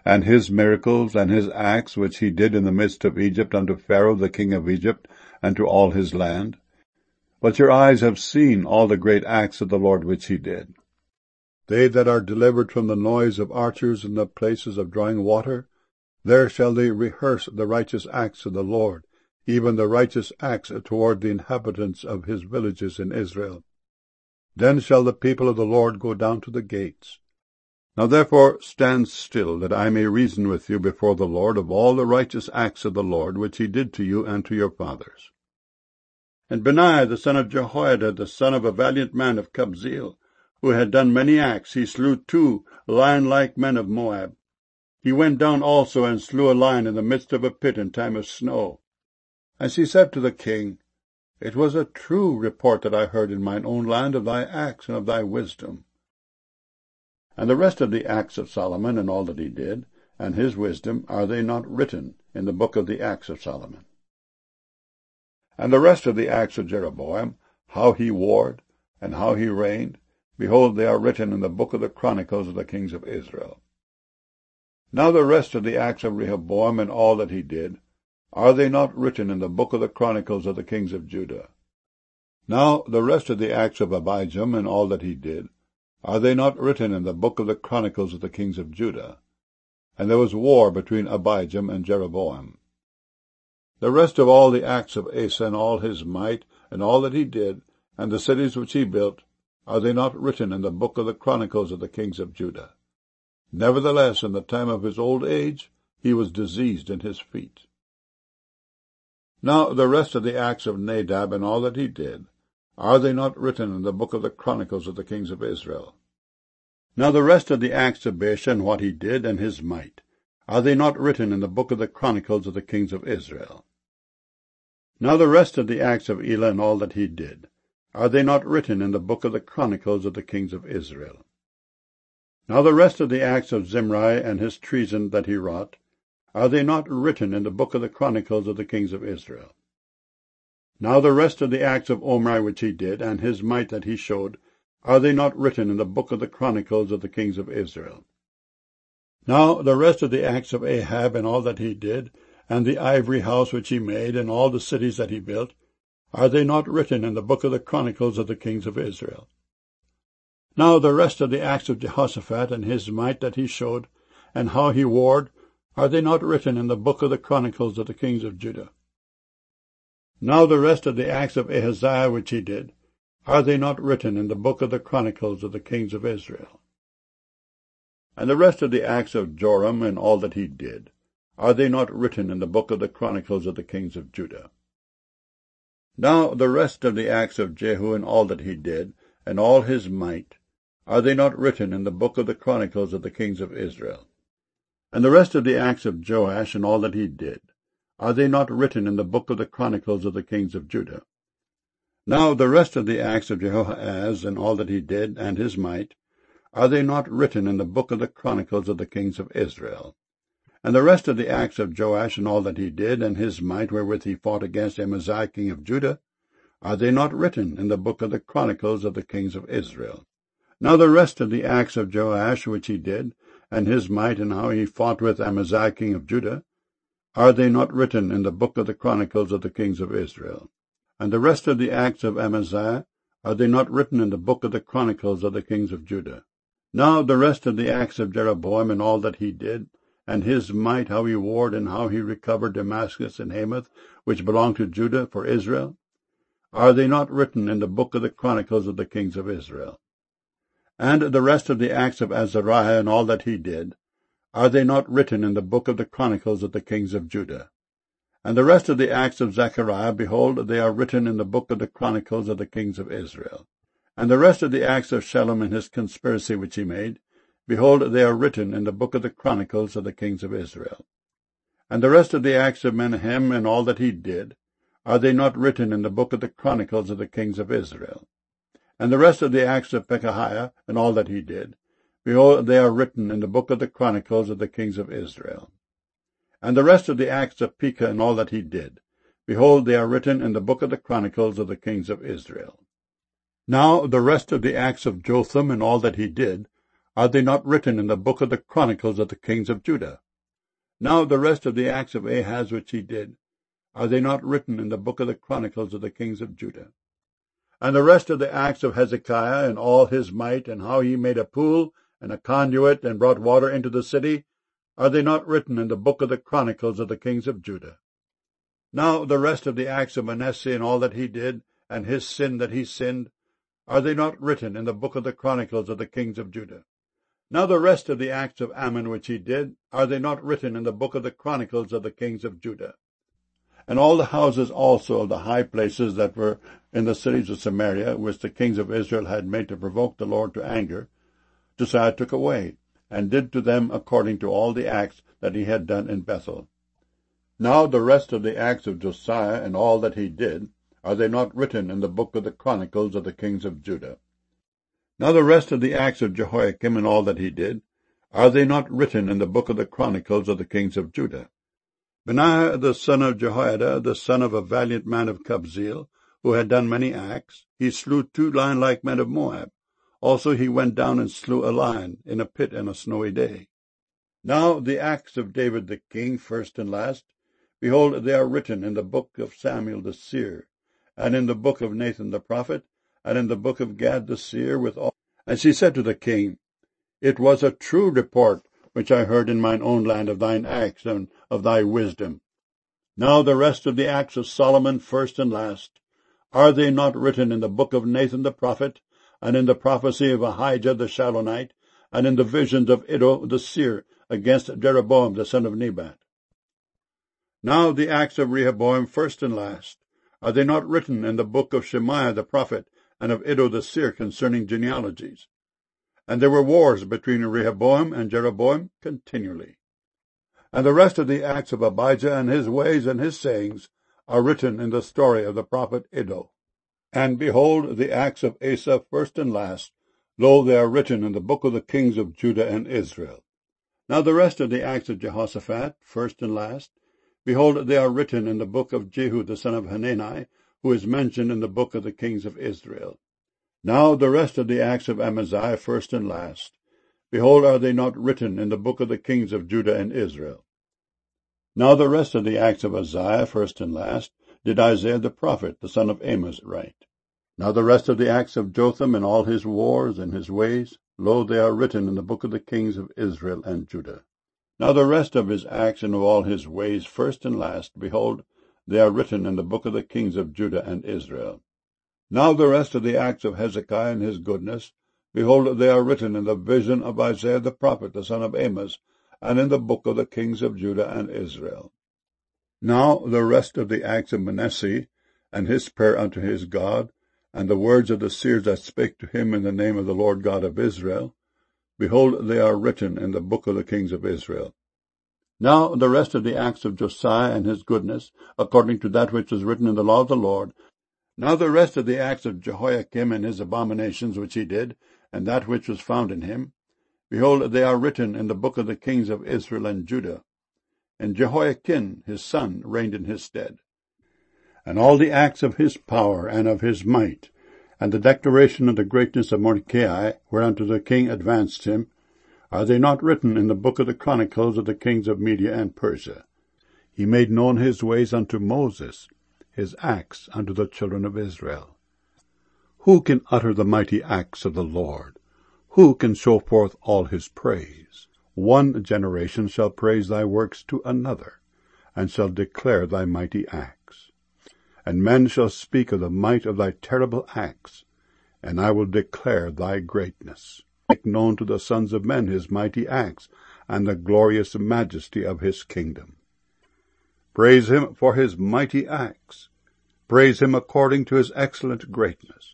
and his miracles, and his acts which he did in the midst of Egypt unto Pharaoh the king of Egypt, and to all his land? But your eyes have seen all the great acts of the Lord which he did. They that are delivered from the noise of archers in the places of drawing water, there shall they rehearse the righteous acts of the Lord, even the righteous acts toward the inhabitants of his villages in Israel. Then shall the people of the Lord go down to the gates. Now therefore stand still, that I may reason with you before the Lord of all the righteous acts of the Lord, which he did to you and to your fathers. And Benaiah the son of Jehoiada, the son of a valiant man of Kabzeel, who had done many acts, he slew 2 lion-like men of Moab. He went down also and slew a lion in the midst of a pit in time of snow. And she said to the king, It was a true report that I heard in mine own land of thy acts and of thy wisdom. And the rest of the acts of Solomon, and all that he did, and his wisdom, are they not written in the book of the acts of Solomon? And the rest of the acts of Jeroboam, how he warred, and how he reigned, behold, they are written in the book of the chronicles of the kings of Israel. Now the rest of the acts of Rehoboam, and all that he did, are they not written in the book of the chronicles of the kings of Judah? Now the rest of the acts of Abijam, and all that he did, are they not written in the book of the chronicles of the kings of Judah? And there was war between Abijam and Jeroboam. The rest of all the acts of Asa, and all his might, and all that he did, and the cities which he built, are they not written in the book of the chronicles of the kings of Judah? Nevertheless, in the time of his old age, he was diseased in his feet. Now the rest of the acts of Nadab, and all that he did, are they not written in the book of the chronicles of the kings of Israel? Now the rest of the acts of Baasha, and what he did, and his might, are they not written in the book of the chronicles of the kings of Israel? Now the rest of the acts of Elah, and all that he did, are they not written in the book of the chronicles of the kings of Israel? Now the rest of the acts of Zimri, and his treason that he wrought, are they not written in the book of the chronicles of the kings of Israel? Now the rest of the acts of Omri which he did, and his might that he showed, are they not written in the book of the chronicles of the kings of Israel? Now the rest of the acts of Ahab, and all that he did, and the ivory house which he made, and all the cities that he built, are they not written in the book of the chronicles of the kings of Israel? Now the rest of the acts of Jehoshaphat, and his might that he showed, and how he warred, are they not written in the book of the chronicles of the kings of Judah? Now the rest of the acts of Ahaziah which he did, are they not written in the book of the chronicles of the kings of Israel? And the rest of the acts of Joram, and all that he did, are they not written in the book of the chronicles of the kings of Judah? Now the rest of the acts of Jehu, and all that he did, and all his might, are they not written in the book of the chronicles of the kings of Israel? And the rest of the acts of Joash, and all that he did, are they not written in the book of the chronicles of the kings of Judah? Now the rest of the acts of Jehoahaz, and all that he did, and his might, are they not written in the book of the chronicles of the kings of Israel? And the rest of the acts of Joash, and all that he did, and his might wherewith he fought against Amaziah king of Judah, are they not written in the book of the chronicles of the kings of Israel? Now the rest of the acts of Joash which he did, and his might, and how he fought with Amaziah king of Judah, are they not written in the book of the chronicles of the kings of Israel? And the rest of the acts of Amaziah, are they not written in the book of the chronicles of the kings of Judah? Now the rest of the acts of Jeroboam, and all that he did, and his might, how he warred, and how he recovered Damascus and Hamath, which belonged to Judah, for Israel, are they not written in the book of the chronicles of the kings of Israel? And the rest of the acts of Azariah, and all that he did, are they not written in the book of the chronicles of the kings of Judah? And the rest of the acts of Zechariah, behold, they are written in the book of the chronicles of the kings of Israel. And the rest of the acts of Shallum and his conspiracy which he made, behold, they are written in the book of the chronicles of the kings of Israel. And the rest of the acts of Menahem, and all that he did, are they not written in the book of the chronicles of the kings of Israel? And the rest of the acts of Pekahiah, and all that he did, behold, they are written in the book of the chronicles of the kings of Israel. And the rest of the acts of Pekah, and all that he did, behold, they are written in the book of the chronicles of the kings of Israel. Now the rest of the acts of Jotham, and all that he did, Are they not written in the book of the Chronicles of the kings of Judah? Now the rest of the acts of Ahaz which he did, are they not written in the book of the Chronicles of the kings of Judah? And the rest of the acts of Hezekiah, and all his might, and how he made a pool and a conduit, and brought water into the city, are they not written in the book of the Chronicles of the kings of Judah? Now the rest of the acts of Manasseh, and all that he did, and his sin that he sinned, are they not written in the book of the Chronicles of the kings of Judah? Now the rest of the acts of Ammon which he did, are they not written in the book of the Chronicles of the kings of Judah? And all the houses also of the high places that were in the cities of Samaria, which the kings of Israel had made to provoke the Lord to anger, Josiah took away, and did to them according to all the acts that he had done in Bethel. Now the rest of the acts of Josiah, and all that he did, are they not written in the book of the Chronicles of the kings of Judah? Now the rest of the acts of Jehoiakim, and all that he did, are they not written in the book of the Chronicles of the kings of Judah? Benaiah the son of Jehoiada, the son of a valiant man of Kabzeel, who had done many acts, he slew 2 lion-like men of Moab. Also he went down and slew a lion in a pit on a snowy day. Now the acts of David the king, first and last, behold, they are written in the book of Samuel the seer, and in the book of Nathan the prophet, and in the book of Gad the seer, with all. And she said to the king, It was a true report which I heard in mine own land of thine acts and of thy wisdom. Now the rest of the acts of Solomon, first and last, are they not written in the book of Nathan the prophet, and in the prophecy of Ahijah the Shilonite, and in the visions of Iddo the seer against Jeroboam the son of Nebat? Now the acts of Rehoboam, first and last, are they not written in the book of Shemaiah the prophet, and of Iddo the seer concerning genealogies? And there were wars between Rehoboam and Jeroboam continually. And the rest of the acts of Abijah, and his ways and his sayings, are written in the story of the prophet Iddo. And behold, the acts of Asa, first and last, lo, they are written in the book of the kings of Judah and Israel. Now the rest of the acts of Jehoshaphat, first and last, behold, they are written in the book of Jehu the son of Hanani, who is mentioned in the book of the kings of Israel. Now the rest of the acts of Amaziah, first and last, behold, are they not written in the book of the kings of Judah and Israel? Now the rest of the acts of Uzziah, first and last, did Isaiah the prophet, the son of Amos, write. Now the rest of the acts of Jotham, and all his wars and his ways, lo, they are written in the book of the kings of Israel and Judah. Now the rest of his acts and of all his ways, first and last, behold, they are written in the book of the kings of Judah and Israel. Now the rest of the acts of Hezekiah and his goodness, behold, they are written in the vision of Isaiah the prophet, the son of Amos, and in the book of the kings of Judah and Israel. Now the rest of the acts of Manasseh, and his prayer unto his God, and the words of the seers that spake to him in the name of the Lord God of Israel, behold, they are written in the book of the kings of Israel. Now the rest of the acts of Josiah and his goodness, according to that which was written in the law of the Lord. Now the rest of the acts of Jehoiakim and his abominations which he did, and that which was found in him, behold, they are written in the book of the kings of Israel and Judah. And Jehoiakim his son reigned in his stead. And all the acts of his power and of his might, and the declaration of the greatness of Mordecai, whereunto the king advanced him, are they not written in the book of the Chronicles of the kings of Media and Persia? He made known his ways unto Moses, his acts unto the children of Israel. Who can utter the mighty acts of the Lord? Who can show forth all his praise? One generation shall praise thy works to another, and shall declare thy mighty acts. And men shall speak of the might of thy terrible acts, and I will declare thy greatness. Make known to the sons of men his mighty acts, and the glorious majesty of his kingdom. Praise him for his mighty acts. Praise him according to his excellent greatness.